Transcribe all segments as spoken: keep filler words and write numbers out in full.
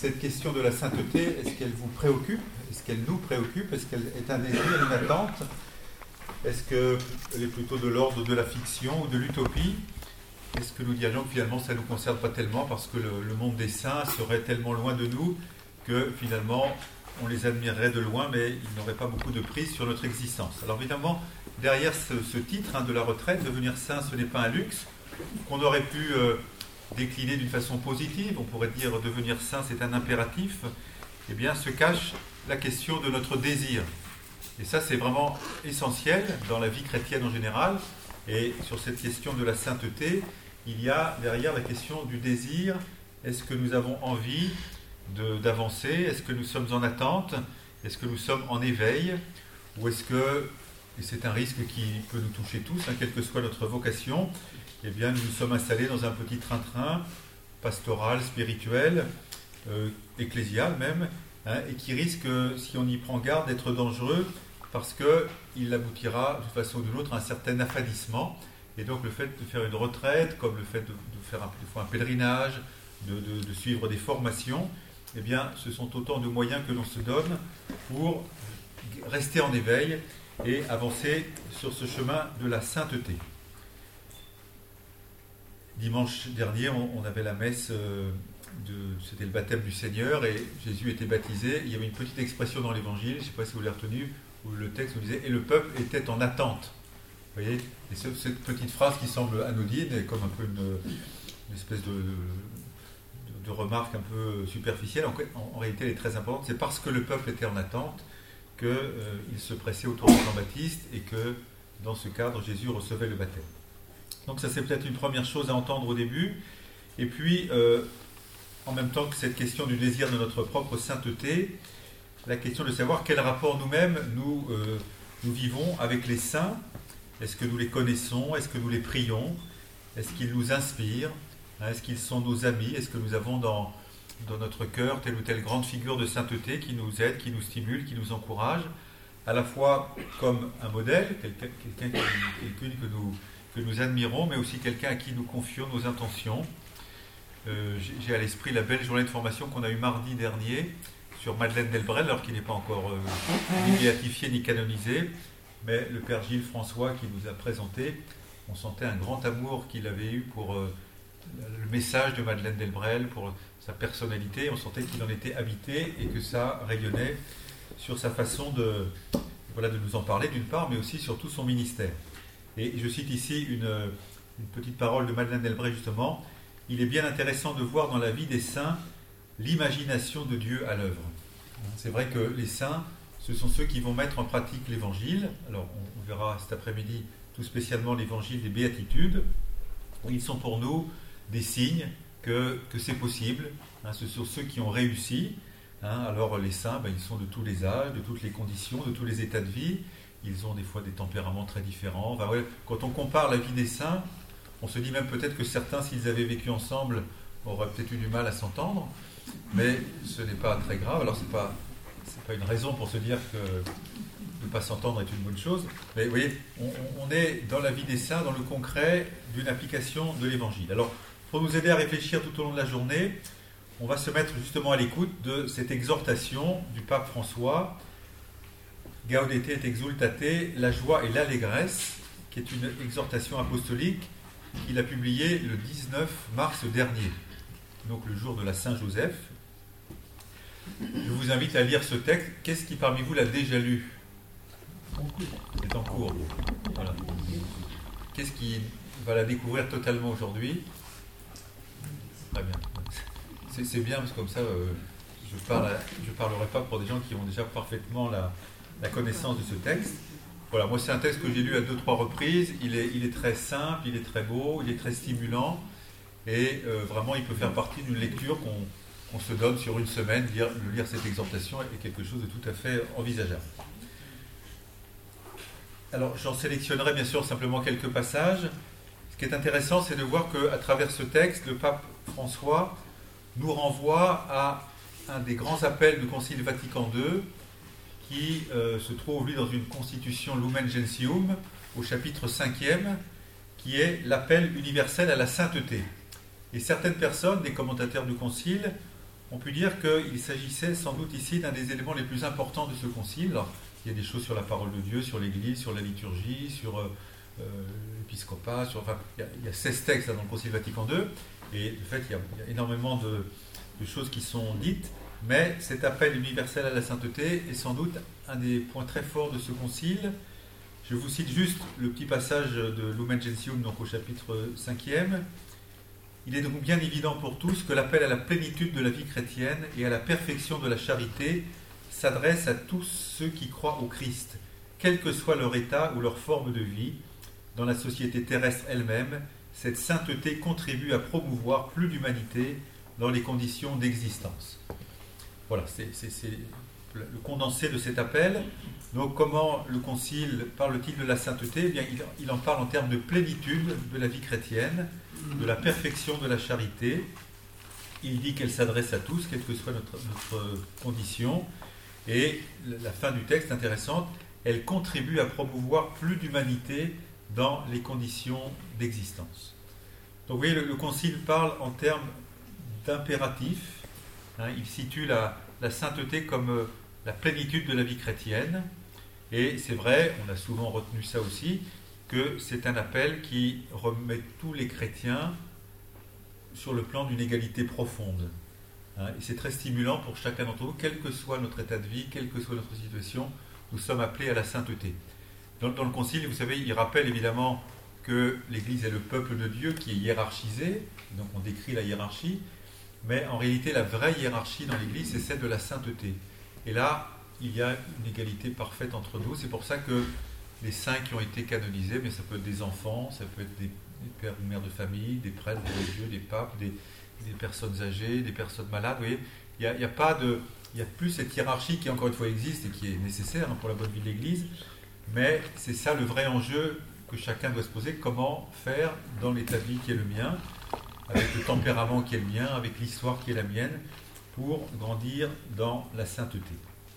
cette question de la sainteté, est-ce qu'elle vous préoccupe? Est-ce qu'elle nous préoccupe? Est-ce qu'elle est un désir, une attente? Est-ce qu'elle est plutôt de l'ordre de la fiction ou de l'utopie? Est-ce que nous dirions que finalement ça ne nous concerne pas tellement parce que le, le monde des saints serait tellement loin de nous que finalement on les admirerait de loin mais ils n'auraient pas beaucoup de prise sur notre existence? Alors évidemment, derrière ce, ce titre hein, de la retraite, devenir saint ce n'est pas un luxe, qu'on aurait pu euh, décliner d'une façon positive, on pourrait dire devenir saint c'est un impératif, eh bien se cache la question de notre désir. Et ça c'est vraiment essentiel dans la vie chrétienne en général, et sur cette question de la sainteté, il y a derrière la question du désir. Est-ce que nous avons envie de, d'avancer? Est-ce que nous sommes en attente? Est-ce que nous sommes en éveil? Ou est-ce que, et c'est un risque qui peut nous toucher tous, hein, quelle que soit notre vocation, eh bien nous nous sommes installés dans un petit train-train pastoral, spirituel, euh, ecclésial même, hein, et qui risque, si on y prend garde, d'être dangereux parce qu'il aboutira de façon ou d'une autre à un certain affadissement. Et donc le fait de faire une retraite, comme le fait de, de faire un, un pèlerinage, de, de, de suivre des formations, eh bien ce sont autant de moyens que l'on se donne pour rester en éveil et avancer sur ce chemin de la sainteté. Dimanche dernier, on, on avait la messe, euh, de, c'était le baptême du Seigneur et Jésus était baptisé. Il y avait une petite expression dans l'Évangile, je ne sais pas si vous l'avez retenu, où le texte nous disait « et le peuple était en attente ». Vous voyez, et cette petite phrase qui semble anodine, et comme un peu une, une espèce de, de, de remarque un peu superficielle, en, en, en réalité elle est très importante. C'est parce que le peuple était en attente qu'il euh, se pressait autour de Jean-Baptiste et que dans ce cadre Jésus recevait le baptême. Donc ça c'est peut-être une première chose à entendre au début. Et puis, euh, en même temps que cette question du désir de notre propre sainteté, la question de savoir quel rapport nous-mêmes nous, euh, nous vivons avec les saints. Est-ce que nous les connaissons? Est-ce que nous les prions? Est-ce qu'ils nous inspirent? Est-ce qu'ils sont nos amis? Est-ce que nous avons dans, dans notre cœur telle ou telle grande figure de sainteté qui nous aide, qui nous stimule, qui nous encourage, à la fois comme un modèle, quelqu'un, quelqu'un quelqu'une que nous, que nous admirons, mais aussi quelqu'un à qui nous confions nos intentions. Euh, j'ai, j'ai à l'esprit la belle journée de formation qu'on a eue mardi dernier sur Madeleine Delbrel, alors qu'il n'est pas encore euh, ni béatifié ni canonisé, mais le père Gilles François qui nous a présenté, on sentait un grand amour qu'il avait eu pour euh, le message de Madeleine Delbrel, pour sa personnalité, on sentait qu'il en était habité et que ça rayonnait sur sa façon de, voilà, de nous en parler d'une part, mais aussi sur tout son ministère. Et je cite ici une, une petite parole de Madeleine Delbrel justement, il est bien intéressant de voir dans la vie des saints l'imagination de Dieu à l'œuvre. C'est vrai que les saints, ce sont ceux qui vont mettre en pratique l'évangile. Alors on, on verra cet après-midi tout spécialement l'évangile des béatitudes. Ils sont pour nous des signes que, que c'est possible. Hein, ce sont ceux qui ont réussi. Hein, alors les saints, ben, ils sont de tous les âges, de toutes les conditions, de tous les états de vie. Ils ont des fois des tempéraments très différents. Enfin, ouais, quand on compare la vie des saints, on se dit même peut-être que certains, s'ils avaient vécu ensemble, auraient peut-être eu du mal à s'entendre. Mais ce n'est pas très grave. Alors c'est pas, c'est pas une raison pour se dire que de ne pas s'entendre est une bonne chose. Mais vous voyez, on, on est dans la vie des saints, dans le concret d'une application de l'évangile. Alors, pour nous aider à réfléchir tout au long de la journée, on va se mettre justement à l'écoute de cette exhortation du pape François, Gaudete et exultate, la joie et l'allégresse, qui est une exhortation apostolique qu'il a publiée le dix-neuf mars dernier, donc le jour de la Saint-Joseph. Je vous invite à lire ce texte. Qu'est-ce qui parmi vous l'a déjà lu? C'est en cours. Voilà. Qu'est-ce qui va la découvrir totalement aujourd'hui? Très bien. C'est, c'est bien parce que comme ça, euh, je parle, je parlerai pas pour des gens qui ont déjà parfaitement la, la connaissance de ce texte. Voilà, moi c'est un texte que j'ai lu à deux, trois reprises. Il est, il est très simple, il est très beau, il est très stimulant et euh, vraiment il peut faire partie d'une lecture qu'on, qu'on se donne sur une semaine. Lire, lire cette exhortation est quelque chose de tout à fait envisageable. Alors j'en sélectionnerai bien sûr simplement quelques passages. Ce qui est intéressant, c'est de voir qu'à travers ce texte, le pape François nous renvoie à un des grands appels du Concile Vatican deux qui euh, se trouve, lui, dans une constitution Lumen Gentium, au chapitre cinquième, qui est l'appel universel à la sainteté. Et certaines personnes, des commentateurs du Concile, on peut dire qu'il s'agissait sans doute ici d'un des éléments les plus importants de ce concile. Alors, il y a des choses sur la parole de Dieu, sur l'Église, sur la liturgie, sur euh, l'épiscopat, sur, enfin, il y, a, il y a seize textes là, dans le Concile Vatican deux, et de fait, il y a, il y a énormément de, de choses qui sont dites, mais cet appel universel à la sainteté est sans doute un des points très forts de ce concile. Je vous cite juste le petit passage de Lumen Gentium, donc au chapitre cinquième. Il est donc bien évident pour tous que l'appel à la plénitude de la vie chrétienne et à la perfection de la charité s'adresse à tous ceux qui croient au Christ, quel que soit leur état ou leur forme de vie. Dans la société terrestre elle-même, cette sainteté contribue à promouvoir plus d'humanité dans les conditions d'existence. Voilà, c'est, c'est, c'est le condensé de cet appel. Donc, comment le Concile parle-t-il de la sainteté ? Eh bien, il, il en parle en termes de plénitude de la vie chrétienne, de la perfection de la charité. Il dit qu'elle s'adresse à tous, quelle que soit notre, notre condition. Et la fin du texte, intéressante, elle contribue à promouvoir plus d'humanité dans les conditions d'existence. Donc, vous voyez, le, le Concile parle en termes d'impératif. Hein, il situe la, la sainteté comme euh, la plénitude de la vie chrétienne. Et c'est vrai, on a souvent retenu ça aussi, que c'est un appel qui remet tous les chrétiens sur le plan d'une égalité profonde. Hein, et c'est très stimulant pour chacun d'entre nous, quel que soit notre état de vie, quelle que soit notre situation, nous sommes appelés à la sainteté. Dans, dans le Concile, vous savez, il rappelle évidemment que l'Église est le peuple de Dieu qui est hiérarchisé, donc on décrit la hiérarchie, mais en réalité, la vraie hiérarchie dans l'Église, c'est celle de la sainteté. Et là, il y a une égalité parfaite entre nous. C'est pour ça que les saints qui ont été canonisés, mais ça peut être des enfants, ça peut être des, des pères ou mères de famille, des prêtres, des religieux, des papes, des, des personnes âgées, des personnes malades. Vous voyez, il n'y a, il y a pas de, il y a plus cette hiérarchie qui, encore une fois, existe et qui est nécessaire hein, pour la bonne vie de l'Église. Mais c'est ça le vrai enjeu que chacun doit se poser. Comment faire dans l'état de vie qui est le mien, avec le tempérament qui est le mien, avec l'histoire qui est la mienne, pour grandir dans la sainteté.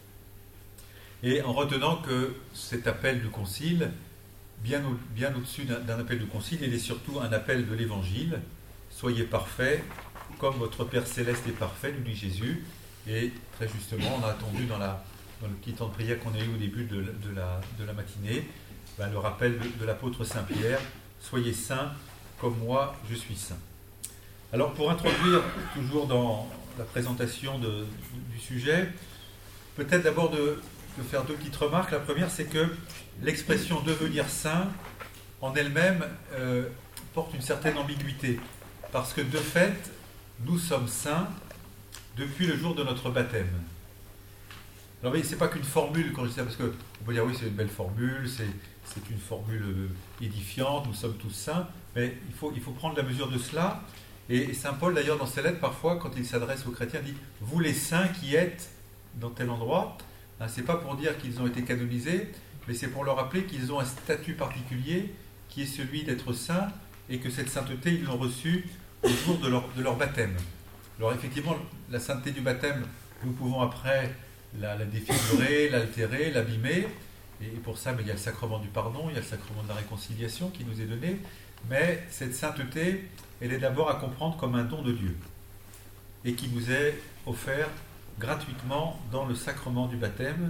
Et en retenant que cet appel du Concile, bien, au, bien au-dessus d'un, d'un appel du Concile, il est surtout un appel de l'Évangile. Soyez parfaits, comme votre Père Céleste est parfait, nous dit Jésus. Et très justement, on a attendu dans, la, dans le petit temps de prière qu'on a eu au début de, de, la, de la matinée, ben, le rappel de, de l'apôtre Saint-Pierre, soyez saints, comme moi je suis saint. Alors pour introduire, toujours dans la présentation de, du sujet, peut-être d'abord de, de faire deux petites remarques. La première, c'est que l'expression devenir saint, en elle-même, euh, porte une certaine ambiguïté. Parce que de fait, nous sommes saints depuis le jour de notre baptême. Alors vous voyez, ce n'est pas qu'une formule, quand je dis ça, parce qu'on peut dire oui, c'est une belle formule, c'est, c'est une formule édifiante, nous sommes tous saints, mais il faut, il faut prendre la mesure de cela. Et Saint Paul, d'ailleurs, dans ses lettres, parfois, quand il s'adresse aux chrétiens, dit « Vous les saints qui êtes dans tel endroit », hein, ce n'est pas pour dire qu'ils ont été canonisés, mais c'est pour leur rappeler qu'ils ont un statut particulier qui est celui d'être saints et que cette sainteté, ils l'ont reçue au jour de leur, de leur baptême. Alors effectivement, la sainteté du baptême, nous pouvons après la, la défigurer, l'altérer, l'abîmer, et pour ça, mais il y a le sacrement du pardon, il y a le sacrement de la réconciliation qui nous est donné, mais cette sainteté, elle est d'abord à comprendre comme un don de Dieu et qui nous est offert gratuitement dans le sacrement du baptême.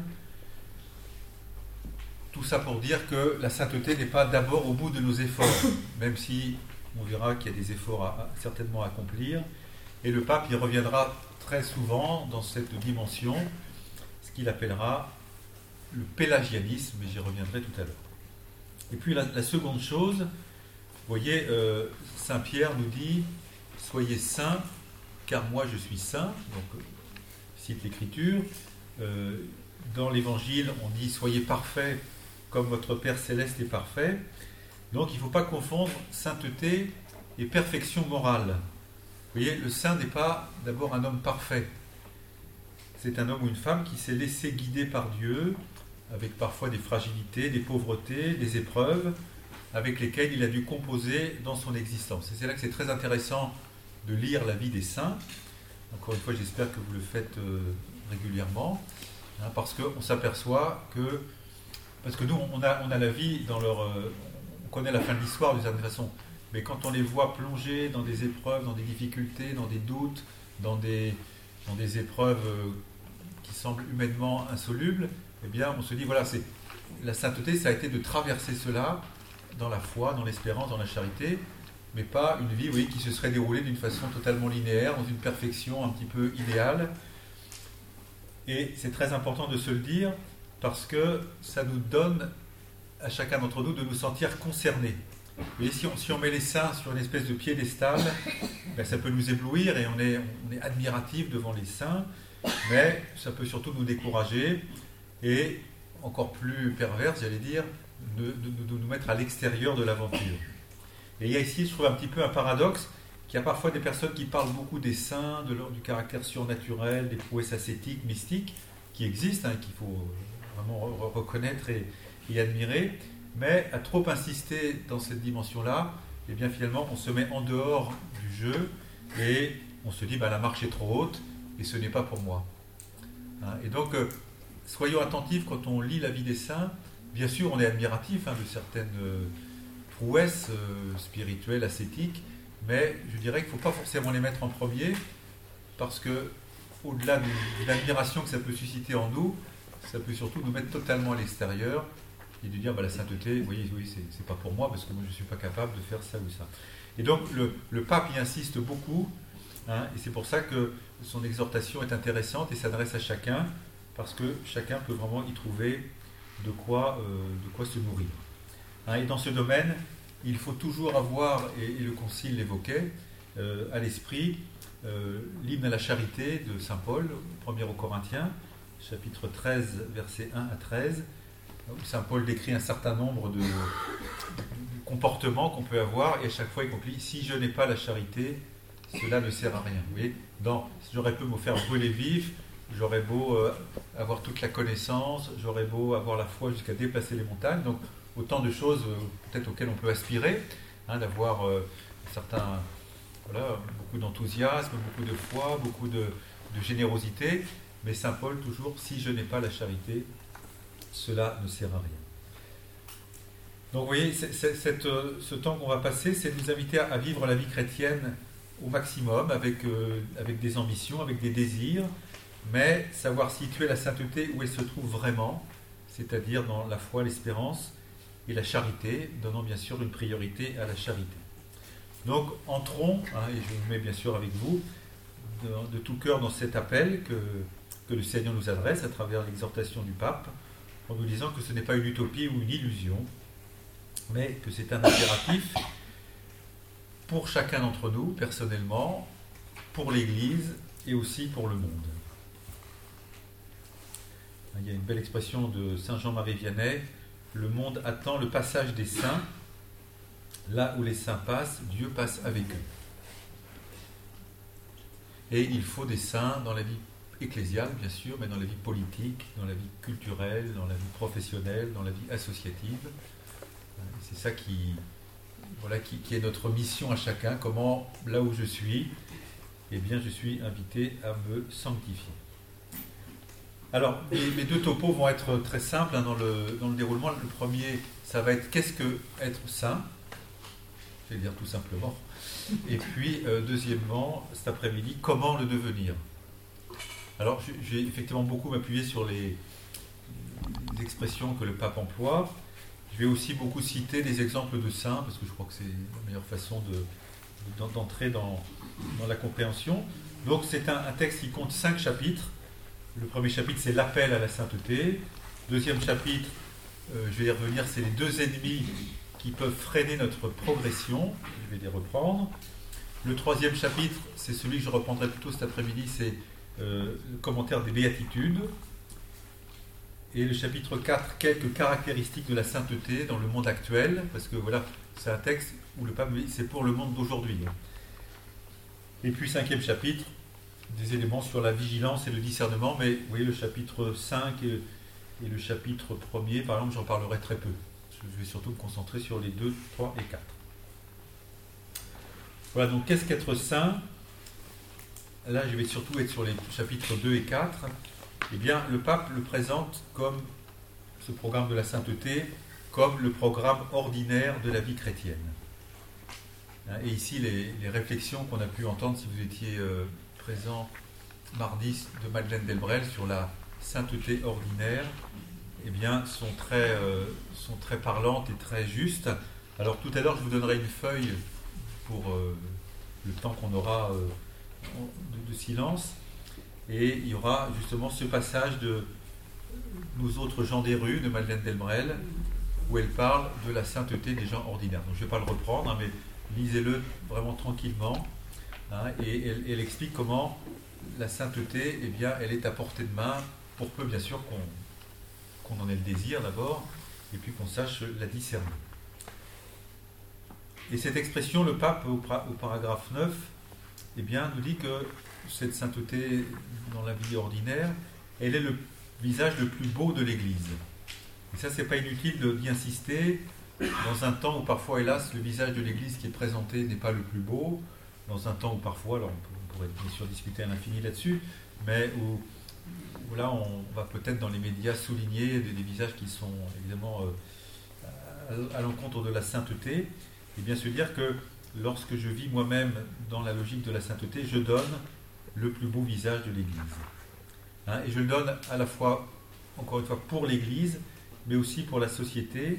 Tout ça pour dire que la sainteté n'est pas d'abord au bout de nos efforts, même si on verra qu'il y a des efforts à, à certainement accomplir. Et le pape y reviendra très souvent dans cette dimension, ce qu'il appellera le pélagianisme, et j'y reviendrai tout à l'heure. Et puis la, la seconde chose, vous voyez, euh, Saint Pierre nous dit « Soyez saints, car moi je suis saint ». Donc, euh, cite l'Écriture. Euh, dans l'Évangile, on dit « Soyez parfaits, comme votre Père Céleste est parfait ». Donc, il ne faut pas confondre sainteté et perfection morale. Vous voyez, le saint n'est pas d'abord un homme parfait. C'est un homme ou une femme qui s'est laissé guider par Dieu, avec parfois des fragilités, des pauvretés, des épreuves, avec lesquels il a dû composer dans son existence. Et c'est là que c'est très intéressant de lire la vie des saints. Encore une fois, j'espère que vous le faites euh, régulièrement, hein, parce qu'on s'aperçoit que... Parce que nous, on a, on a la vie dans leur... Euh, on connaît la fin de l'histoire d'une certaine façon, mais quand on les voit plonger dans des épreuves, dans des difficultés, dans des doutes, dans des, dans des épreuves euh, qui semblent humainement insolubles, eh bien, on se dit, voilà, c'est, la sainteté, ça a été de traverser cela dans la foi, dans l'espérance, dans la charité, mais pas une vie, oui, qui se serait déroulée d'une façon totalement linéaire, dans une perfection un petit peu idéale. Et c'est très important de se le dire, parce que ça nous donne, à chacun d'entre nous, de nous sentir concernés. Et si on, si on met les saints sur une espèce de piédestal, ben ça peut nous éblouir et on est, on est admiratif devant les saints, mais ça peut surtout nous décourager et, encore plus perverse, j'allais dire, de, de, de nous mettre à l'extérieur de l'aventure. Et il y a ici, je trouve, un petit peu un paradoxe, qu'il y a parfois des personnes qui parlent beaucoup des saints, de leur, du caractère surnaturel, des prouesses ascétiques, mystiques, qui existent, hein, qu'il faut vraiment re- reconnaître et, et admirer, mais à trop insister dans cette dimension-là, eh bien finalement on se met en dehors du jeu et on se dit ben, la marche est trop haute et ce n'est pas pour moi. Hein, et donc euh, soyons attentifs quand on lit la vie des saints. Bien sûr on est admiratif hein, de certaines euh, prouesses euh, spirituelles, ascétiques, mais je dirais qu'il ne faut pas forcément les mettre en premier parce que au-delà de, de l'admiration que ça peut susciter en nous, ça peut surtout nous mettre totalement à l'extérieur et de dire bah, la sainteté, oui, oui c'est, c'est pas pour moi parce que moi je ne suis pas capable de faire ça ou ça. Et donc le, le pape y insiste beaucoup, hein, et c'est pour ça que son exhortation est intéressante et s'adresse à chacun, parce que chacun peut vraiment y trouver de quoi, euh, de quoi se nourrir. Hein, et dans ce domaine, il faut toujours avoir, et, et le Concile l'évoquait, euh, à l'esprit euh, l'hymne à la charité de saint Paul, premier aux Corinthiens, chapitre treize, versets un à treize, où saint Paul décrit un certain nombre de, de comportements qu'on peut avoir, et à chaque fois il conclut « Si je n'ai pas la charité, cela ne sert à rien. » Vous voyez, dans, j'aurais pu me faire brûler vif, j'aurais beau euh, avoir toute la connaissance, j'aurais beau avoir la foi jusqu'à déplacer les montagnes, donc autant de choses euh, peut-être auxquelles on peut aspirer, hein, d'avoir euh, certains, voilà, beaucoup d'enthousiasme, beaucoup de foi, beaucoup de, de générosité, mais saint Paul toujours, si je n'ai pas la charité, cela ne sert à rien. Donc vous voyez, c'est, c'est, cette, ce temps qu'on va passer, c'est nous inviter à, à vivre la vie chrétienne au maximum, avec, euh, avec des ambitions, avec des désirs, mais savoir situer la sainteté où elle se trouve vraiment, c'est-à-dire dans la foi, l'espérance et la charité, donnant bien sûr une priorité à la charité. Donc entrons, hein, et je me mets bien sûr avec vous, de, de tout cœur dans cet appel que, que le Seigneur nous adresse à travers l'exhortation du pape, en nous disant que ce n'est pas une utopie ou une illusion, mais que c'est un impératif pour chacun d'entre nous, personnellement, pour l'Église et aussi pour le monde. Il y a une belle expression de saint Jean-Marie Vianney, le monde attend le passage des saints, là où les saints passent, Dieu passe avec eux. Et il faut des saints dans la vie ecclésiale, bien sûr, mais dans la vie politique, dans la vie culturelle, dans la vie professionnelle, dans la vie associative. C'est ça qui, voilà, qui, qui est notre mission à chacun, comment, là où je suis, eh bien, je suis invité à me sanctifier. Alors, mes, mes deux topos vont être très simples hein, dans, le, dans le déroulement. Le premier, ça va être qu'est-ce que être saint ? Je vais dire tout simplement. Et puis, euh, deuxièmement, cet après-midi, comment le devenir ? Alors, je vais effectivement beaucoup m'appuyer sur les, les expressions que le pape emploie. Je vais aussi beaucoup citer des exemples de saints, parce que je crois que c'est la meilleure façon de, d'entrer dans, dans la compréhension. Donc, c'est un, un texte qui compte cinq chapitres. Le premier chapitre, c'est l'appel à la sainteté. Deuxième chapitre, euh, je vais y revenir, c'est les deux ennemis qui peuvent freiner notre progression. Je vais les reprendre. Le troisième chapitre, c'est celui que je reprendrai plutôt cet après-midi, c'est euh, le commentaire des béatitudes. Et le chapitre quatre, quelques caractéristiques de la sainteté dans le monde actuel, parce que voilà, c'est un texte où le pape dit c'est pour le monde d'aujourd'hui. Et puis cinquième chapitre, des éléments sur la vigilance et le discernement, mais vous voyez le chapitre cinq et, et le chapitre premier, par exemple, j'en parlerai très peu. Je vais surtout me concentrer sur les deux, trois et quatre. Voilà, donc qu'est-ce qu'être saint ? Là, je vais surtout être sur les chapitres deux et quatre. Eh bien, le pape le présente comme ce programme de la sainteté, comme le programme ordinaire de la vie chrétienne. Et ici, les, les réflexions qu'on a pu entendre, si vous étiez euh, présent mardi de Madeleine Delbrel sur la sainteté ordinaire, eh bien, sont très, euh, sont très parlantes et très justes. Alors tout à l'heure, je vous donnerai une feuille pour euh, le temps qu'on aura euh, de, de silence, et il y aura justement ce passage de Nous autres gens des rues de Madeleine Delbrel, où elle parle de la sainteté des gens ordinaires. Donc je ne vais pas le reprendre, hein, mais lisez-le vraiment tranquillement. Hein, et elle, elle explique comment la sainteté, eh bien, elle est à portée de main, pour peu bien sûr qu'on qu'on en ait le désir d'abord, et puis qu'on sache la discerner. Et cette expression, le pape, au, au paragraphe neuf, eh bien, nous dit que cette sainteté dans la vie ordinaire, elle est le visage le plus beau de l'Église. Et ça, c'est pas inutile d'y insister, dans un temps où parfois, hélas, le visage de l'Église qui est présenté n'est pas le plus beau, dans un temps où parfois, alors on pourrait bien sûr discuter à l'infini là-dessus, mais où où là on va peut-être dans les médias souligner des, des visages qui sont évidemment euh, à, à l'encontre de la sainteté, et bien se dire que lorsque je vis moi-même dans la logique de la sainteté, je donne le plus beau visage de l'Église. Hein, et je le donne à la fois, encore une fois, pour l'Église, mais aussi pour la société.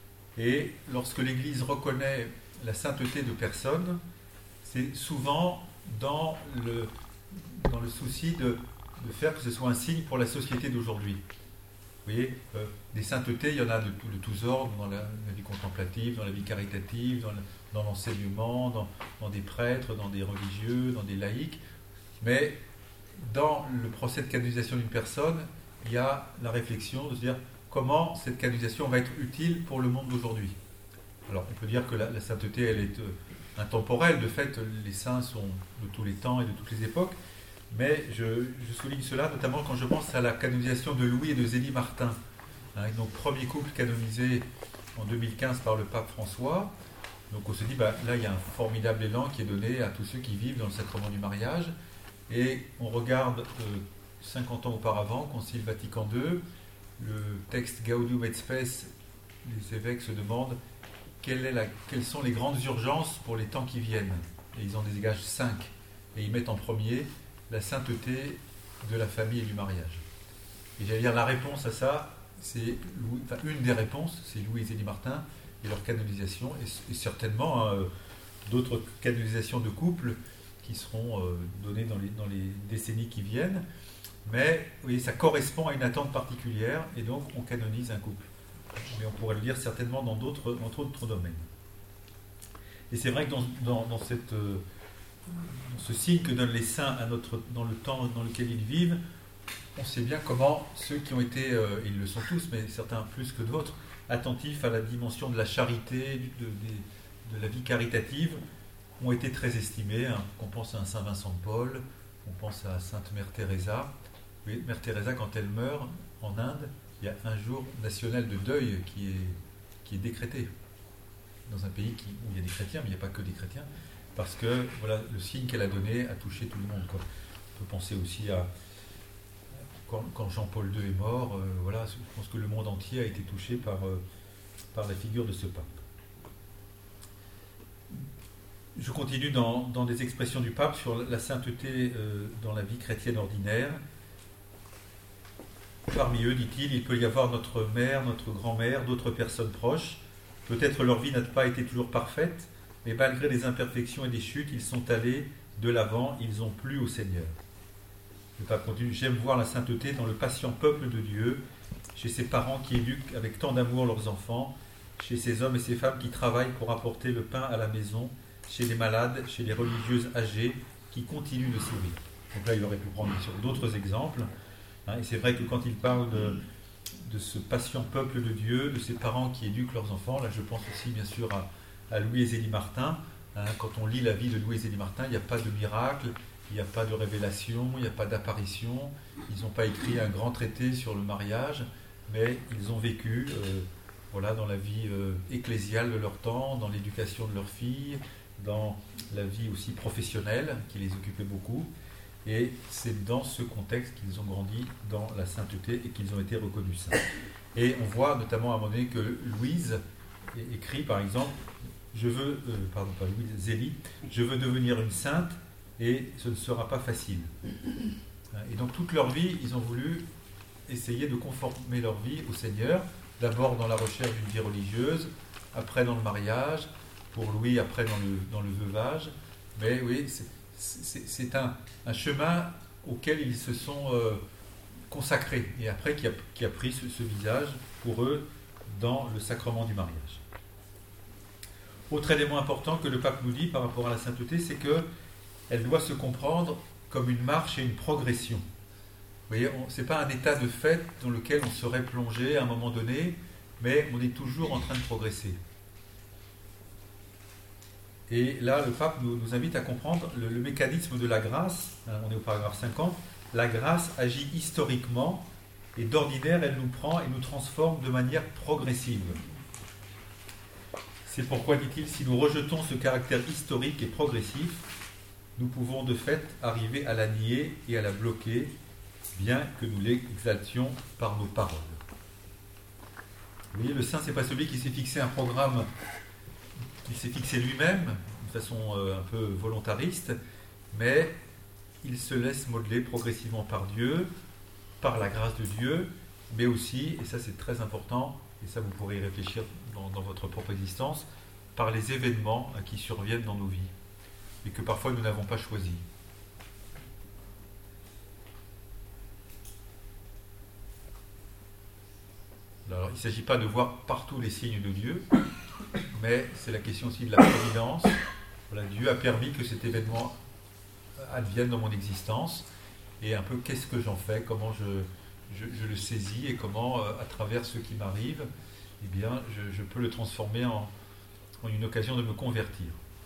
Et lorsque l'Église reconnaît la sainteté de personnes, c'est souvent dans le, dans le souci de de faire que ce soit un signe pour la société d'aujourd'hui. Vous voyez, euh, des saintetés, il y en a de, de tous ordres, dans la, la vie contemplative, dans la vie caritative, dans, le, dans l'enseignement, dans, dans des prêtres, dans des religieux, dans des laïcs. Mais dans le procès de canonisation d'une personne, il y a la réflexion de se dire comment cette canonisation va être utile pour le monde d'aujourd'hui. Alors on peut dire que la, la sainteté, elle est euh, intemporelle. De fait, les saints sont de tous les temps et de toutes les époques. Mais je, je souligne cela notamment quand je pense à la canonisation de Louis et de Zélie Martin, hein, donc premier couple canonisé en deux mille quinze par le pape François. Donc on se dit, bah, là il y a un formidable élan qui est donné à tous ceux qui vivent dans le sacrement du mariage. Et on regarde euh, cinquante ans auparavant, Concile Vatican deux, le texte Gaudium et Spes, les évêques se demandent quelle est la, quelles sont les grandes urgences pour les temps qui viennent. Et ils en dégagent cinq. Et ils mettent en premier la sainteté de la famille et du mariage. Et j'allais dire, la réponse à ça, c'est Louis, enfin une des réponses, c'est Louis et Zélie Martin et leur canonisation, et, et certainement hein, d'autres canonisations de couples qui seront euh, données dans les, dans les décennies qui viennent. Mais vous voyez, ça correspond à une attente particulière, et donc on canonise un couple. Mais on pourrait le dire certainement dans d'autres, dans d'autres domaines. Et c'est vrai que dans, dans, dans cette... Euh, ce signe que donnent les saints à notre, dans le temps dans lequel ils vivent, on sait bien comment ceux qui ont été, euh, ils le sont tous, mais certains plus que d'autres, attentifs à la dimension de la charité, de, de, de la vie caritative, ont été très estimés. Hein. On pense à un Saint Vincent de Paul, on pense à Sainte Mère Teresa. Oui, Mère Teresa, quand elle meurt en Inde, il y a un jour national de deuil qui est, qui est décrété dans un pays qui, où il y a des chrétiens, mais il n'y a pas que des chrétiens. Parce que voilà, le signe qu'elle a donné a touché tout le monde. Quoi. On peut penser aussi à quand, quand Jean-Paul deux est mort, euh, voilà, je pense que le monde entier a été touché par, euh, par la figure de ce pape. Je continue dans, dans des expressions du pape sur la sainteté euh, dans la vie chrétienne ordinaire. Parmi eux, dit-il, il peut y avoir notre mère, notre grand-mère, d'autres personnes proches. Peut-être leur vie n'a pas été toujours parfaite, mais malgré les imperfections et des chutes, ils sont allés de l'avant, ils ont plu au Seigneur. Le pape continue, j'aime voir la sainteté dans le patient peuple de Dieu, chez ces parents qui éduquent avec tant d'amour leurs enfants, chez ces hommes et ces femmes qui travaillent pour apporter le pain à la maison, chez les malades, chez les religieuses âgées qui continuent de sourire. Donc là, il aurait pu prendre sur d'autres exemples. Hein, et c'est vrai que quand il parle de, de ce patient peuple de Dieu, de ces parents qui éduquent leurs enfants, là je pense aussi bien sûr à à Louis et Zélie Martin. Hein, quand on lit la vie de Louis et Zélie Martin, il n'y a pas de miracle, il n'y a pas de révélation, il n'y a pas d'apparition. Ils n'ont pas écrit un grand traité sur le mariage, mais ils ont vécu euh, voilà, dans la vie euh, ecclésiale de leur temps, dans l'éducation de leurs filles, dans la vie aussi professionnelle qui les occupait beaucoup. Et c'est dans ce contexte qu'ils ont grandi dans la sainteté et qu'ils ont été reconnus saints. Et on voit notamment à un moment donné que Louise écrit par exemple je veux, euh, pardon, pas Louise, Zélie, je veux devenir une sainte et ce ne sera pas facile. Et donc toute leur vie, ils ont voulu essayer de conformer leur vie au Seigneur, d'abord dans la recherche d'une vie religieuse, après dans le mariage, pour Louis, après dans le, dans le veuvage. Mais oui, c'est, c'est, c'est un, un chemin auquel ils se sont euh, consacrés, et après qui a, qui a pris ce, ce visage pour eux dans le sacrement du mariage. Autre élément important que le pape nous dit par rapport à la sainteté, c'est qu'elle doit se comprendre comme une marche et une progression. Vous voyez, ce n'est pas un état de fait dans lequel on serait plongé à un moment donné, mais on est toujours en train de progresser. Et là, le pape nous, nous invite à comprendre le, le mécanisme de la grâce. Hein, on est au paragraphe cinquante. La grâce agit historiquement et d'ordinaire, elle nous prend et nous transforme de manière progressive. C'est pourquoi, dit-il, si nous rejetons ce caractère historique et progressif, nous pouvons de fait arriver à la nier et à la bloquer, bien que nous l'exaltions par nos paroles. Vous voyez, le saint, ce n'est pas celui qui s'est fixé un programme, qui s'est fixé lui-même, de façon euh, un peu volontariste, mais il se laisse modeler progressivement par Dieu, par la grâce de Dieu, mais aussi, et ça c'est très important, et ça vous pourrez y réfléchir dans, dans votre propre existence, par les événements qui surviennent dans nos vies, et que parfois nous n'avons pas choisis. Alors, il ne s'agit pas de voir partout les signes de Dieu, mais c'est la question aussi de la providence. Voilà, Dieu a permis que cet événement advienne dans mon existence, et un peu qu'est-ce que j'en fais, comment je, je, je le saisis, et comment, à travers ce qui m'arrive, eh bien, je, je peux le transformer en, en une occasion de me convertir.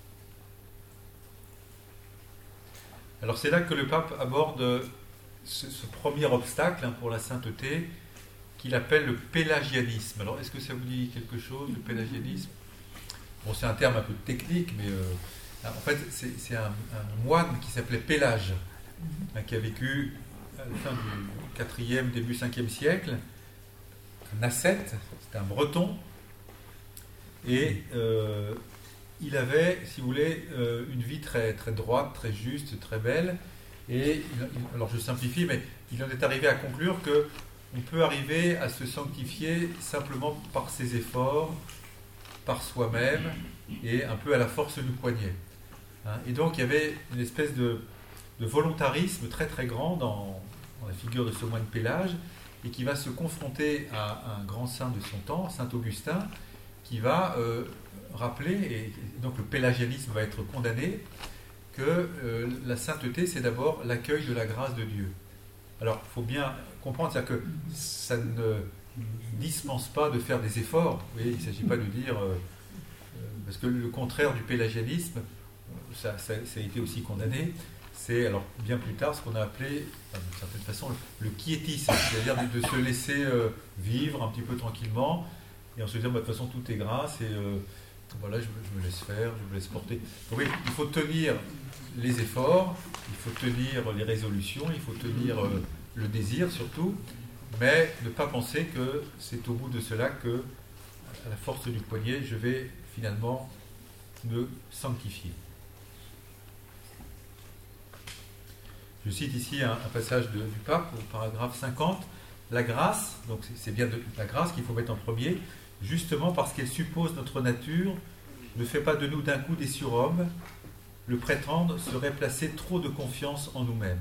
Alors c'est là que le pape aborde ce, ce premier obstacle hein, pour la sainteté, qu'il appelle le pélagianisme. Alors, est-ce que ça vous dit quelque chose, le pélagianisme? Bon, c'est un terme un peu technique, mais euh, en fait, c'est, c'est un, un moine qui s'appelait Pélage, hein, qui a vécu à la fin du quatrième, début cinquième siècle, un ascète, c'était un breton, et euh, il avait, si vous voulez, euh, une vie très, très droite, très juste, très belle, et, il, alors je simplifie, mais il en est arrivé à conclure que on peut arriver à se sanctifier simplement par ses efforts, par soi-même, et un peu à la force du poignet. Hein, et donc il y avait une espèce de, de volontarisme très très grand dans, dans la figure de ce moine Pélage, et qui va se confronter à un grand saint de son temps, saint Augustin, qui va euh, rappeler, et donc le pélagianisme va être condamné, que euh, la sainteté c'est d'abord l'accueil de la grâce de Dieu. Alors il faut bien comprendre, c'est-à-dire que ça ne dispense pas de faire des efforts. Vous voyez, il ne s'agit pas de dire, euh, parce que le contraire du pélagianisme, ça, ça, ça a été aussi condamné, c'est alors bien plus tard ce qu'on a appelé, enfin, d'une certaine façon, le, le quiétisme, c'est-à-dire de, de se laisser euh, vivre un petit peu tranquillement, et en se disant, bah, de toute façon, tout est grâce, et euh, voilà, je, je me laisse faire, je me laisse porter. Donc, oui, il faut tenir les efforts, il faut tenir les résolutions, il faut tenir euh, le désir surtout, mais ne pas penser que c'est au bout de cela que, à la force du poignet, je vais finalement me sanctifier. Je cite ici un, un passage de, du pape au paragraphe cinquante. La grâce, donc c'est, c'est bien de, la grâce qu'il faut mettre en premier, justement parce qu'elle suppose notre nature, ne fait pas de nous d'un coup des surhommes. Le prétendre serait placer trop de confiance en nous-mêmes.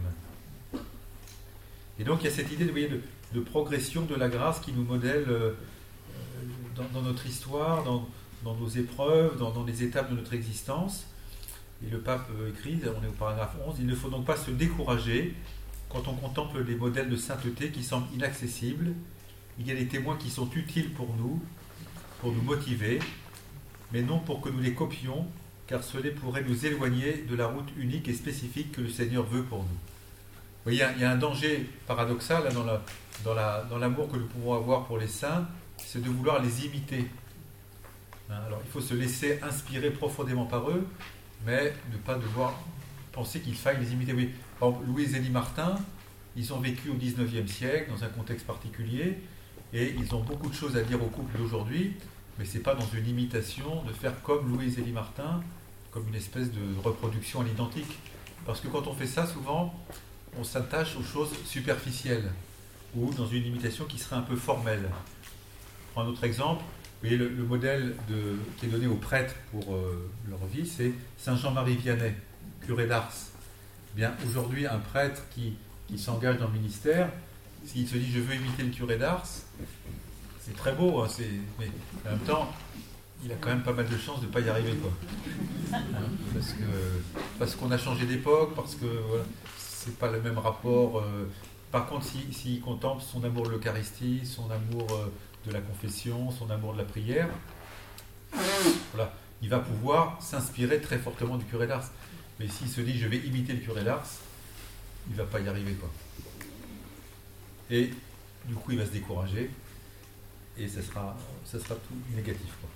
Et donc il y a cette idée, vous voyez, de, de progression de la grâce qui nous modèle euh, dans, dans notre histoire, dans, dans nos épreuves, dans, dans les étapes de notre existence. Et le pape euh, écrit, on est au paragraphe onze, il ne faut donc pas se décourager quand on contemple des modèles de sainteté qui semblent inaccessibles. Il y a des témoins qui sont utiles pour nous, pour nous motiver, mais non pour que nous les copions, car cela pourrait nous éloigner de la route unique et spécifique que le Seigneur veut pour nous. Vous voyez, il y a un danger paradoxal là, dans, la, dans, la, dans l'amour que nous pouvons avoir pour les saints, c'est de vouloir les imiter. Hein, alors il faut se laisser inspirer profondément par eux, mais ne pas devoir penser qu'il faille les imiter. Oui, par exemple, Louis et Zélie Martin, ils ont vécu au dix-neuvième siècle, dans un contexte particulier, et ils ont beaucoup de choses à dire au couple d'aujourd'hui, mais ce n'est pas dans une imitation de faire comme Louis et Zélie Martin, comme une espèce de reproduction à l'identique. Parce que quand on fait ça, souvent, on s'attache aux choses superficielles ou dans une imitation qui serait un peu formelle. Je prends un autre exemple. Vous voyez, le, le modèle de, qui est donné aux prêtres pour euh, leur vie, c'est Saint Jean-Marie Vianney, curé d'Ars. Bien, aujourd'hui, un prêtre qui, qui s'engage dans le ministère, s'il se dit je veux imiter le curé d'Ars, c'est très beau, hein, c'est, mais en même temps, il a quand même pas mal de chances de ne pas y arriver, quoi. Hein, parce que parce qu'on a changé d'époque, parce que voilà, c'est pas le même rapport. Euh, par contre, s'il si, si contemple son amour de l'Eucharistie, son amour euh, de la confession, son amour de la prière, voilà, il va pouvoir s'inspirer très fortement du curé d'Ars. Mais s'il se dit je vais imiter le curé d'Ars, il ne va pas y arriver, quoi. Et du coup, il va se décourager et ça sera, ça sera tout négatif, quoi.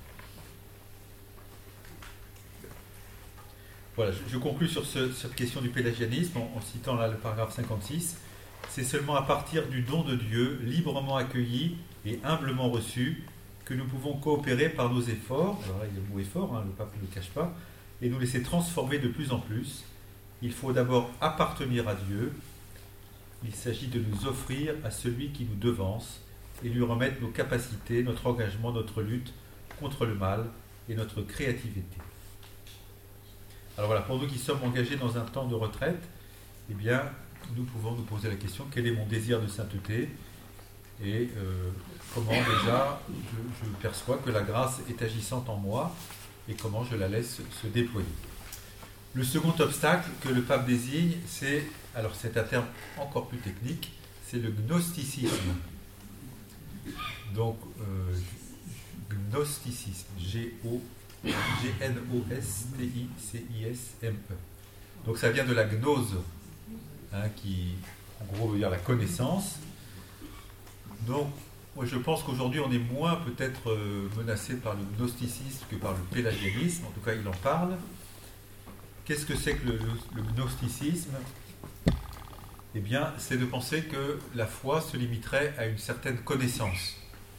Voilà, je, je conclus sur ce, cette question du pélagianisme en, en citant là le paragraphe cinquante-six. C'est seulement à partir du don de Dieu, librement accueilli et humblement reçu, que nous pouvons coopérer par nos efforts, alors là, il y a le mot effort, hein, le pape ne le cache pas, et nous laisser transformer de plus en plus. Il faut d'abord appartenir à Dieu. Il s'agit de nous offrir à celui qui nous devance et lui remettre nos capacités, notre engagement, notre lutte contre le mal et notre créativité. Alors voilà, pour nous qui sommes engagés dans un temps de retraite, eh bien, nous pouvons nous poser la question, quel est mon désir de sainteté et euh, comment déjà je, je perçois que la grâce est agissante en moi et comment je la laisse se déployer. Le second obstacle que le pape désigne, c'est, alors c'est un terme encore plus technique, c'est le gnosticisme. Donc, euh, gnosticisme, G O G N O S T I C I S M E. Donc ça vient de la gnose, hein, qui en gros veut dire la connaissance. Donc, moi je pense qu'aujourd'hui on est moins peut-être euh, menacé par le gnosticisme que par le pélagianisme, en tout cas il en parle. Qu'est-ce que c'est que le, le, le gnosticisme ? Eh bien, c'est de penser que la foi se limiterait à une certaine connaissance.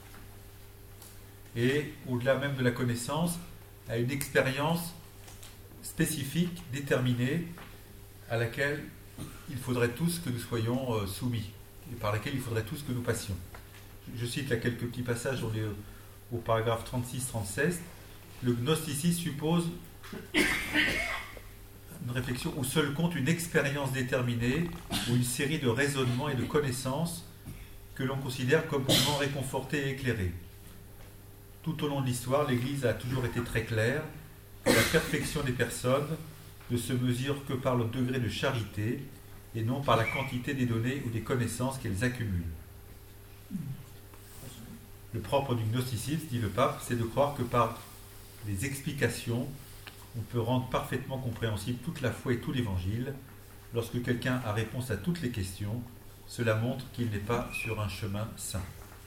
Et au-delà même de la connaissance, à une expérience spécifique, déterminée, à laquelle il faudrait tous que nous soyons euh, soumis, et par laquelle il faudrait tous que nous passions. Je, je cite là quelques petits passages, on est au, au paragraphe trente-six trente-sept. Le gnosticisme suppose une réflexion où seul compte une expérience déterminée ou une série de raisonnements et de connaissances que l'on considère comme pouvant réconforter et éclairer. Tout au long de l'histoire, l'Église a toujours été très claire que la perfection des personnes ne se mesure que par le degré de charité et non par la quantité des données ou des connaissances qu'elles accumulent. Le propre du gnosticisme, dit le pape, c'est de croire que par les explications, on peut rendre parfaitement compréhensible toute la foi et tout l'Évangile. Lorsque quelqu'un a réponse à toutes les questions, cela montre qu'il n'est pas sur un chemin saint.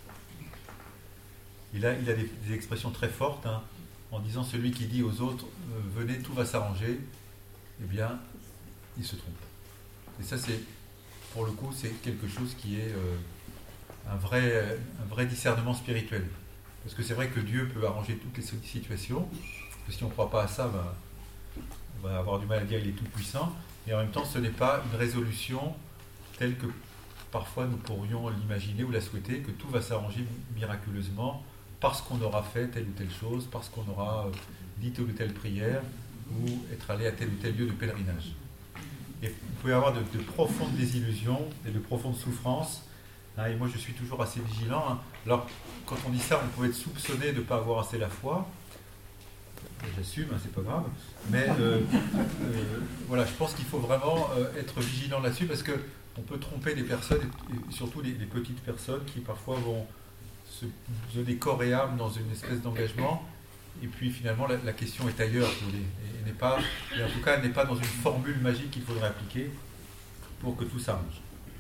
Il a, il a des, des expressions très fortes, hein, en disant celui qui dit aux autres euh, « venez, tout va s'arranger », eh bien, il se trompe. Et ça, c'est, pour le coup, c'est quelque chose qui est euh, un, vrai, un vrai discernement spirituel. Parce que c'est vrai que Dieu peut arranger toutes les situations, parce que si on ne croit pas à ça, ben, on va avoir du mal à dire qu'il est tout puissant, et en même temps, ce n'est pas une résolution telle que parfois nous pourrions l'imaginer ou la souhaiter, que tout va s'arranger miraculeusement, parce qu'on aura fait telle ou telle chose, parce qu'on aura dit telle ou telle prière, ou être allé à tel ou tel lieu de pèlerinage. Et vous pouvez avoir de, de profondes désillusions et de profondes souffrances, hein, et moi je suis toujours assez vigilant. Hein. Alors, quand on dit ça, on peut être soupçonné de ne pas avoir assez la foi. J'assume, hein, c'est pas grave. Mais euh, euh, voilà, je pense qu'il faut vraiment euh, être vigilant là-dessus, parce qu'on peut tromper des personnes, et, et surtout les, les petites personnes qui parfois vont se donner corps et âme dans une espèce d'engagement, et puis finalement la, la question est ailleurs, si vous voulez, et, et, n'est pas, et en tout cas elle n'est pas dans une formule magique qu'il faudrait appliquer pour que tout s'arrange.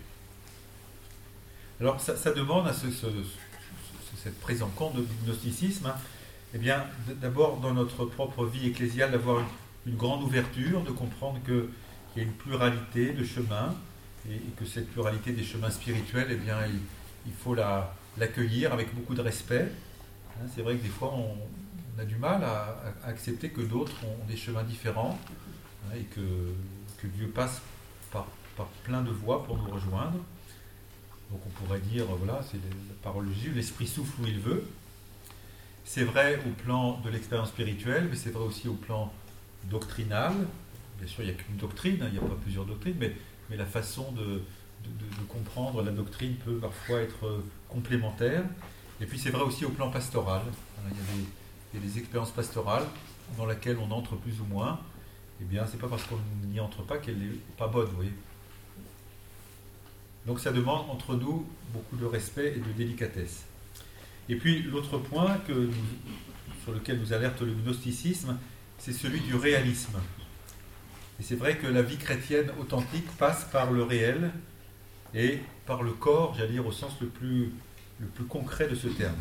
Alors ça, ça demande à ce, ce, ce, cette prise en compte du gnosticisme, hein, eh bien d'abord dans notre propre vie ecclésiale d'avoir une, une grande ouverture, de comprendre qu'il y a une pluralité de chemins, et, et que cette pluralité des chemins spirituels, eh bien il, il faut la l'accueillir avec beaucoup de respect. Hein, c'est vrai que des fois on, on a du mal à, à accepter que d'autres ont des chemins différents, hein, et que, que Dieu passe par par plein de voies pour nous rejoindre. Donc on pourrait dire, voilà, c'est la parole de Jésus, l'Esprit souffle où il veut. C'est vrai au plan de l'expérience spirituelle, mais c'est vrai aussi au plan doctrinal. Bien sûr, il n'y a qu'une doctrine, hein, il n'y a pas plusieurs doctrines, mais, mais la façon de, de, de, de comprendre la doctrine peut parfois être complémentaire. Et puis c'est vrai aussi au plan pastoral. Il y a des, il y a des expériences pastorales dans lesquelles on entre plus ou moins. Eh bien, c'est pas parce qu'on n'y entre pas qu'elle n'est pas bonne, vous voyez. Donc ça demande entre nous beaucoup de respect et de délicatesse. Et puis l'autre point que nous, sur lequel nous alerte le gnosticisme, c'est celui du réalisme. Et c'est vrai que la vie chrétienne authentique passe par le réel et par le corps, j'allais dire au sens le plus, le plus concret de ce terme.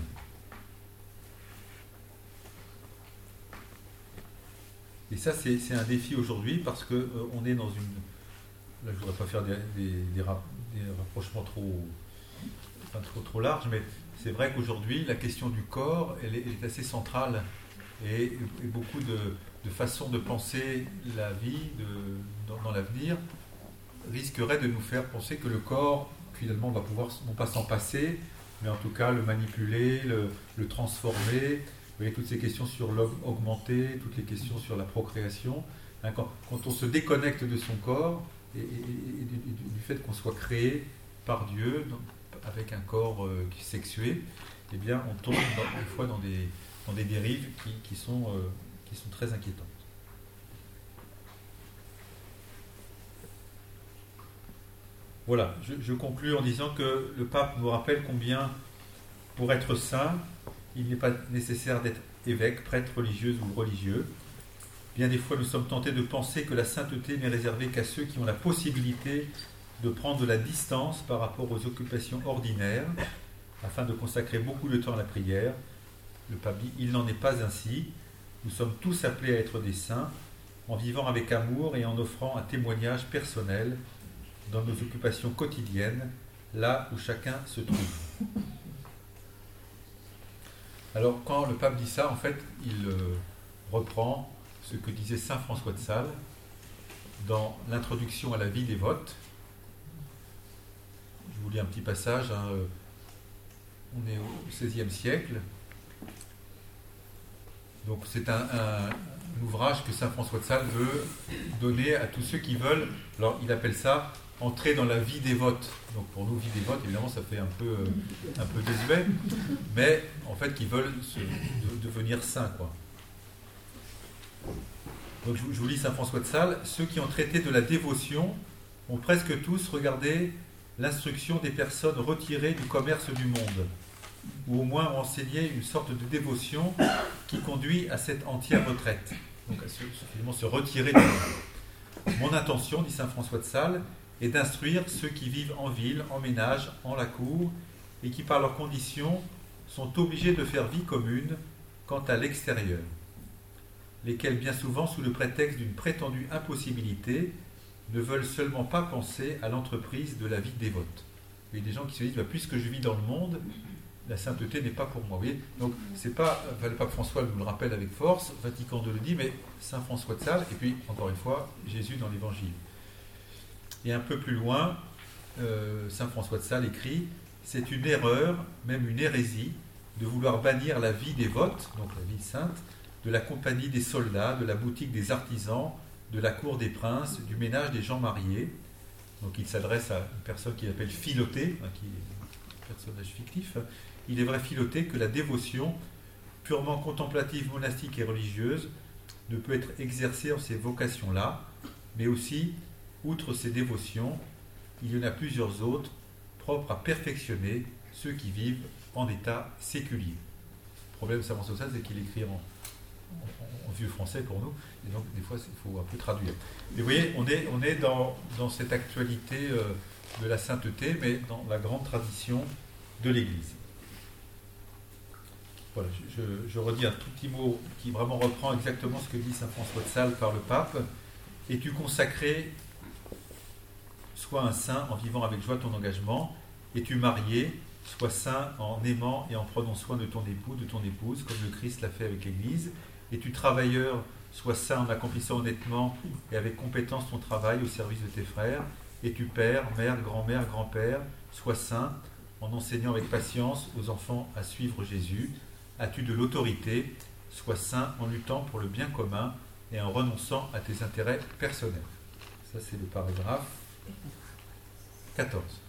Et ça, c'est, c'est un défi aujourd'hui parce qu'on euh, est dans une... Là, je ne voudrais pas faire des, des, des, rap, des rapprochements trop, enfin, trop, trop larges, mais c'est vrai qu'aujourd'hui, la question du corps, elle est, elle est assez centrale. Et, et beaucoup de, de façons de penser la vie de, dans, dans l'avenir risqueraient de nous faire penser que le corps, finalement, va pouvoir, non pas s'en passer, mais en tout cas le manipuler, le, le transformer. Vous voyez, toutes ces questions sur l'homme augmenté, toutes les questions sur la procréation. Hein, quand, quand on se déconnecte de son corps et, et, et du, du fait qu'on soit créé par Dieu, donc, avec un corps euh, sexué, eh bien, on tombe dans, des fois dans des, dans des dérives qui, qui, sont, euh, qui sont très inquiétantes. Voilà, je, je conclue en disant que le pape nous rappelle combien, pour être saint, il n'est pas nécessaire d'être évêque, prêtre, religieuse ou religieux. Bien des fois, nous sommes tentés de penser que la sainteté n'est réservée qu'à ceux qui ont la possibilité de prendre de la distance par rapport aux occupations ordinaires, afin de consacrer beaucoup de temps à la prière. Le pape dit, il n'en est pas ainsi. Nous sommes tous appelés à être des saints, en vivant avec amour et en offrant un témoignage personnel dans nos occupations quotidiennes, là où chacun se trouve. Alors, quand le pape dit ça, en fait, il euh, reprend ce que disait saint François de Sales dans l'introduction à la vie dévote. Je vous lis un petit passage. Hein, euh, on est au seizième siècle. Donc, c'est un, un, un ouvrage que saint François de Sales veut donner à tous ceux qui veulent. Alors, il appelle ça entrer dans la vie dévote. Donc pour nous, vie dévote, évidemment, ça fait un peu, euh, un peu désuet, mais en fait, qui veulent se, de, devenir saints, quoi. Donc je, je vous lis saint François de Sales. Ceux qui ont traité de la dévotion ont presque tous regardé l'instruction des personnes retirées du commerce du monde, ou au moins ont enseigné une sorte de dévotion qui conduit à cette entière retraite. Donc à se, finalement, se retirer du monde. Mon intention, dit saint François de Sales, et d'instruire ceux qui vivent en ville, en ménage, en la cour, et qui par leurs conditions sont obligés de faire vie commune quant à l'extérieur, lesquels bien souvent, sous le prétexte d'une prétendue impossibilité, ne veulent seulement pas penser à l'entreprise de la vie dévote. Il y a des gens qui se disent, bah, puisque je vis dans le monde, la sainteté n'est pas pour moi. Vous voyez, donc c'est pas, enfin, le pape François nous le rappelle avec force, Vatican deux le dit, mais saint François de Sales, et puis encore une fois, Jésus dans l'Évangile. Et un peu plus loin, euh, saint François de Sales écrit « C'est une erreur, même une hérésie, de vouloir bannir la vie dévote, donc la vie sainte, de la compagnie des soldats, de la boutique des artisans, de la cour des princes, du ménage des gens mariés. » Donc il s'adresse à une personne qu'il appelle Philoté, hein, qui est un personnage fictif. Il est vrai, Philoté, que la dévotion, purement contemplative, monastique et religieuse, ne peut être exercée en ces vocations-là, mais aussi outre ces dévotions, il y en a plusieurs autres propres à perfectionner ceux qui vivent en état séculier. Le problème de saint François de Sales, c'est qu'il écrit en, en, en vieux français pour nous, et donc des fois il faut un peu traduire. Mais vous voyez, on est, on est dans, dans cette actualité euh, de la sainteté, mais dans la grande tradition de l'Église. Voilà, je, je, je redis un tout petit mot qui vraiment reprend exactement ce que dit saint François de Sales par le pape. Es-tu consacré? Sois un saint en vivant avec joie ton engagement. Es-tu marié? Sois saint en aimant et en prenant soin de ton époux, de ton épouse, comme le Christ l'a fait avec l'Église. Es-tu travailleur? Sois saint en accomplissant honnêtement et avec compétence ton travail au service de tes frères. es-tu père, mère, grand-mère, grand-père, sois saint, en enseignant avec patience aux enfants à suivre Jésus. As-tu de l'autorité, sois saint en luttant pour le bien commun et en renonçant à tes intérêts personnels. Ça, c'est le paragraphe quatorze.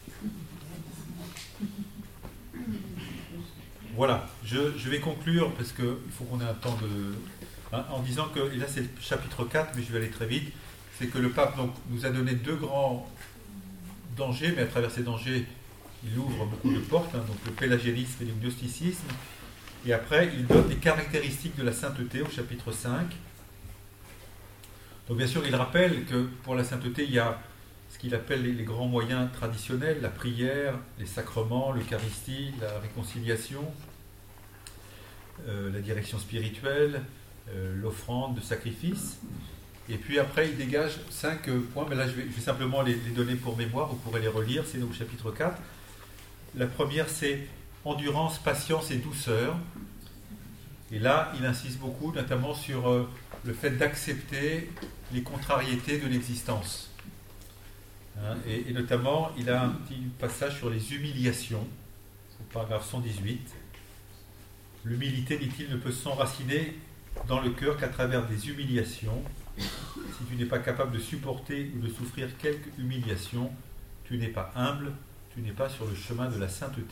Voilà, je, je vais conclure parce qu'il faut qu'on ait un temps de... Hein, en disant que, et là c'est le chapitre quatre, mais je vais aller très vite, c'est que le pape donc, nous a donné deux grands dangers, mais à travers ces dangers, il ouvre beaucoup de portes, hein, donc le pélagianisme et le gnosticisme, et après il donne les caractéristiques de la sainteté au chapitre cinq. Donc bien sûr, il rappelle que pour la sainteté, il y a ce qu'il appelle les, les grands moyens traditionnels, la prière, les sacrements, l'Eucharistie, la réconciliation, euh, la direction spirituelle, euh, l'offrande de sacrifice. Et puis après, il dégage cinq points, mais là je vais, je vais simplement les, les donner pour mémoire, vous pourrez les relire, c'est au chapitre quatre. La première, c'est endurance, patience et douceur. Et là, il insiste beaucoup, notamment sur euh, le fait d'accepter les contrariétés de l'existence. Hein, et, et notamment, il a un petit passage sur les humiliations, au paragraphe cent dix-huit. L'humilité, dit-il, ne peut s'enraciner dans le cœur qu'à travers des humiliations. Si tu n'es pas capable de supporter ou de souffrir quelque humiliation, tu n'es pas humble, tu n'es pas sur le chemin de la sainteté.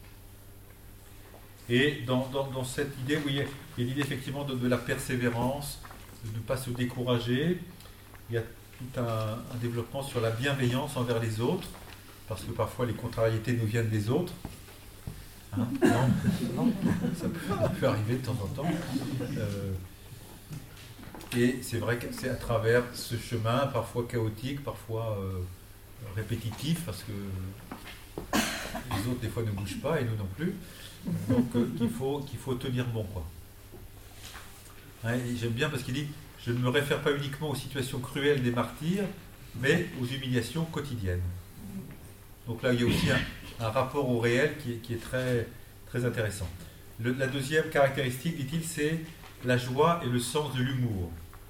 Et dans, dans, dans cette idée, oui, il y a l'idée effectivement de, de la persévérance, de ne pas se décourager. Il y a tout un, un développement sur la bienveillance envers les autres, parce que parfois les contrariétés nous viennent des autres. Hein, non, non, ça peut, ça peut arriver de temps en temps. Euh, et c'est vrai que c'est à travers ce chemin, parfois chaotique, parfois euh, répétitif, parce que les autres des fois ne bougent pas et nous non plus. Donc euh, qu'il faut, qu'il faut tenir bon, quoi. Hein, et j'aime bien parce qu'il dit « Je ne me réfère pas uniquement aux situations cruelles des martyrs, mais aux humiliations quotidiennes. » Donc là, il y a aussi un, un rapport au réel qui est, qui est très, très intéressant. Le, la deuxième caractéristique, dit-il, c'est la joie et le sens de l'humour.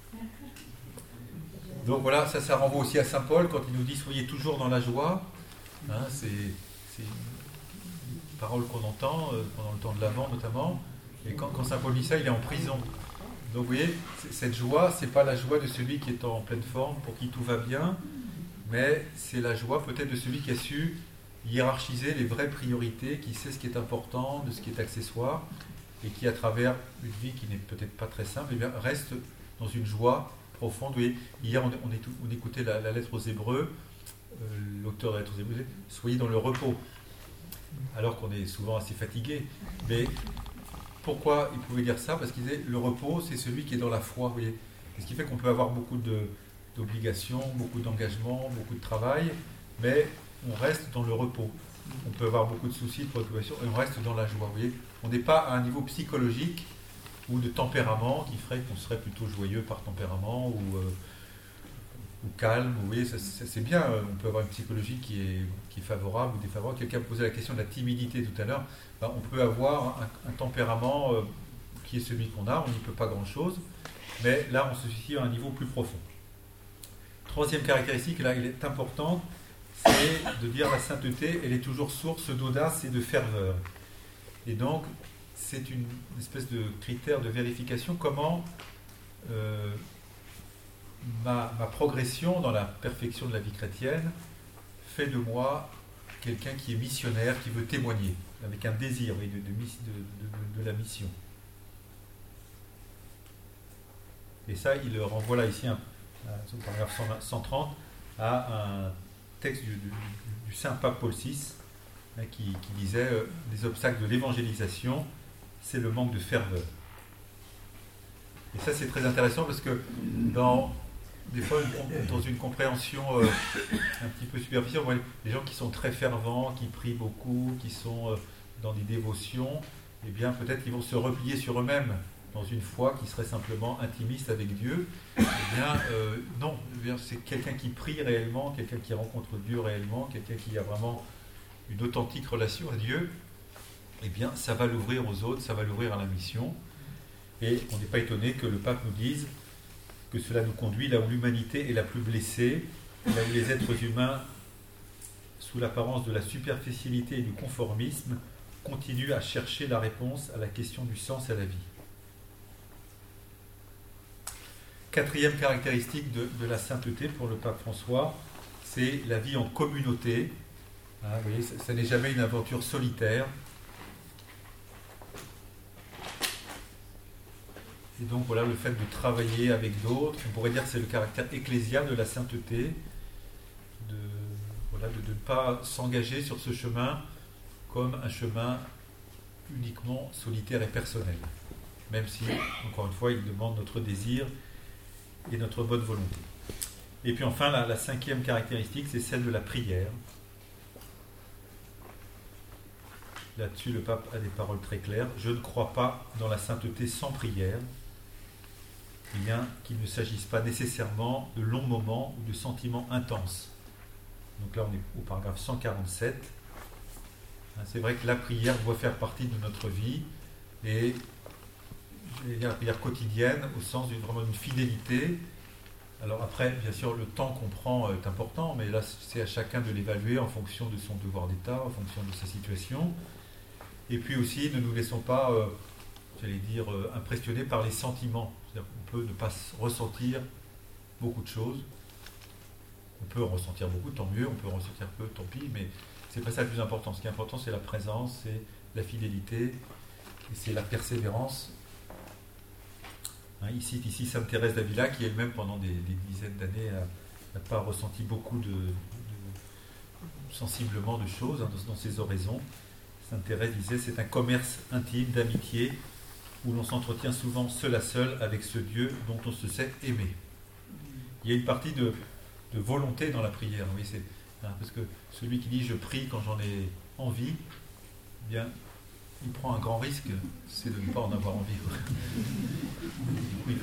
Donc voilà, ça, ça renvoie aussi à saint Paul quand il nous dit « Soyez toujours dans la joie. Hein, » c'est, c'est une parole qu'on entend euh, pendant le temps de l'Avent notamment. Et quand, quand saint Paul dit ça, il est en prison. Donc vous voyez, cette joie, ce n'est pas la joie de celui qui est en pleine forme, pour qui tout va bien, mais c'est la joie peut-être de celui qui a su hiérarchiser les vraies priorités, qui sait ce qui est important, de ce qui est accessoire, et qui, à travers une vie qui n'est peut-être pas très simple, eh bien, reste dans une joie profonde. Vous voyez, hier, on, on, étou- on écoutait la, la lettre aux Hébreux, euh, l'auteur de la lettre aux Hébreux disait « Soyez dans le repos », alors qu'on est souvent assez fatigué. Mais pourquoi il pouvait dire ça? Parce qu'il disait le repos, c'est celui qui est dans la foi. Vous voyez, ce qui fait qu'on peut avoir beaucoup de, d'obligations, beaucoup d'engagement, beaucoup de travail, mais on reste dans le repos. On peut avoir beaucoup de soucis, de préoccupations, et on reste dans la joie. Vous voyez, on n'est pas à un niveau psychologique ou de tempérament qui ferait qu'on serait plutôt joyeux par tempérament ou, euh, ou calme. Vous voyez, ça, ça, c'est bien. On peut avoir une psychologie qui est, qui est favorable ou défavorable. Quelqu'un posait la question de la timidité tout à l'heure. Ben, on peut avoir un, un tempérament euh, qui est celui qu'on a, on n'y peut pas grand-chose, mais là on se situe à un niveau plus profond. Troisième caractéristique, là il est importante, c'est de dire la sainteté, elle est toujours source d'audace et de ferveur. Et donc c'est une espèce de critère de vérification, comment euh, ma, ma progression dans la perfection de la vie chrétienne fait de moi quelqu'un qui est missionnaire, qui veut témoigner, avec un désir oui, de, de, de, de, de la mission. Et ça, il le renvoie là ici, au paragraphe cent trente, à un texte du, du, du saint pape Paul six, hein, qui, qui disait euh, « Les obstacles de l'évangélisation, c'est le manque de ferveur. » Et ça, c'est très intéressant parce que dans... Des fois, dans une compréhension euh, un petit peu superficielle, on voit les gens qui sont très fervents, qui prient beaucoup, qui sont euh, dans des dévotions, eh bien peut-être qu'ils vont se replier sur eux-mêmes dans une foi qui serait simplement intimiste avec Dieu. Eh bien euh, non, c'est quelqu'un qui prie réellement, quelqu'un qui rencontre Dieu réellement, quelqu'un qui a vraiment une authentique relation à Dieu. Eh bien ça va l'ouvrir aux autres, ça va l'ouvrir à la mission. Et on n'est pas étonné que le pape nous dise que cela nous conduit là où l'humanité est la plus blessée, là où les êtres humains, sous l'apparence de la superficialité et du conformisme, continuent à chercher la réponse à la question du sens à la vie. Quatrième caractéristique de, de la sainteté pour le pape François, c'est la vie en communauté. Hein, vous voyez, ça, ça n'est jamais une aventure solitaire. Et donc voilà, le fait de travailler avec d'autres, on pourrait dire que c'est le caractère ecclésial de la sainteté, de, voilà, de, de ne pas s'engager sur ce chemin comme un chemin uniquement solitaire et personnel, même si, encore une fois, il demande notre désir et notre bonne volonté. Et puis enfin, la, la cinquième caractéristique, c'est celle de la prière. Là-dessus, le pape a des paroles très claires. « Je ne crois pas dans la sainteté sans prière, bien qu'il ne s'agisse pas nécessairement de longs moments ou de sentiments intenses. » Donc là, on est au paragraphe cent quarante-sept. C'est vrai que la prière doit faire partie de notre vie, et la prière quotidienne au sens d'une vraiment une fidélité. Alors après, bien sûr, le temps qu'on prend est important, mais là, c'est à chacun de l'évaluer en fonction de son devoir d'État, en fonction de sa situation. Et puis aussi, ne nous laissons pas, euh, j'allais dire, euh, impressionner par les sentiments. C'est-à-dire qu'on peut ne pas ressentir beaucoup de choses. On peut en ressentir beaucoup, tant mieux. On peut en ressentir peu, tant pis. Mais c'est pas ça le plus important. Ce qui est important, c'est la présence, c'est la fidélité, et c'est la persévérance. Hein, ici, ici, Sainte Thérèse d'Avila, qui elle-même, pendant des, des dizaines d'années, n'a pas ressenti beaucoup de, de sensiblement de choses hein, dans, dans ses oraisons. Sainte Thérèse disait, c'est un commerce intime d'amitié où l'on s'entretient souvent seul à seul avec ce Dieu dont on se sait aimer. Il y a une partie de, de volonté dans la prière, oui, c'est, hein, parce que celui qui dit je prie quand j'en ai envie, eh bien, il prend un grand risque, c'est de ne pas en avoir envie. Oui,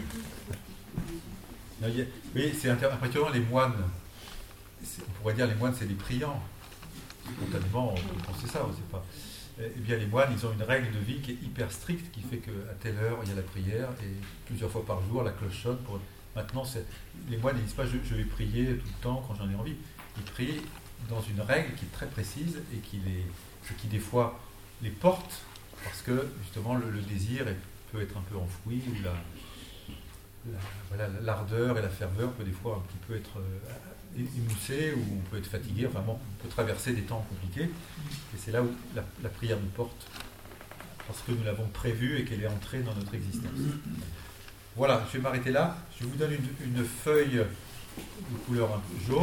oui, c'est impressionnant, les moines, on pourrait dire les moines c'est des priants. Spontanément, on peut penser ça, c'est pas. Eh bien, les moines, ils ont une règle de vie qui est hyper stricte, qui fait qu'à telle heure, il y a la prière, et plusieurs fois par jour, la cloche sonne. Pour... Maintenant, c'est... les moines ne disent pas je, je vais prier tout le temps quand j'en ai envie. Ils prient dans une règle qui est très précise et qui, les... et qui des fois, les porte, parce que, justement, le, le désir est, peut être un peu enfoui, ou la, la, voilà, l'ardeur et la ferveur peut des fois un petit peu être... Euh, émoussé, ou on peut être fatigué, enfin bon, on peut traverser des temps compliqués, et c'est là où la, la prière nous porte, parce que nous l'avons prévue et qu'elle est entrée dans notre existence. Voilà, je vais m'arrêter là. Je vous donne une, une feuille de couleur un peu jaune.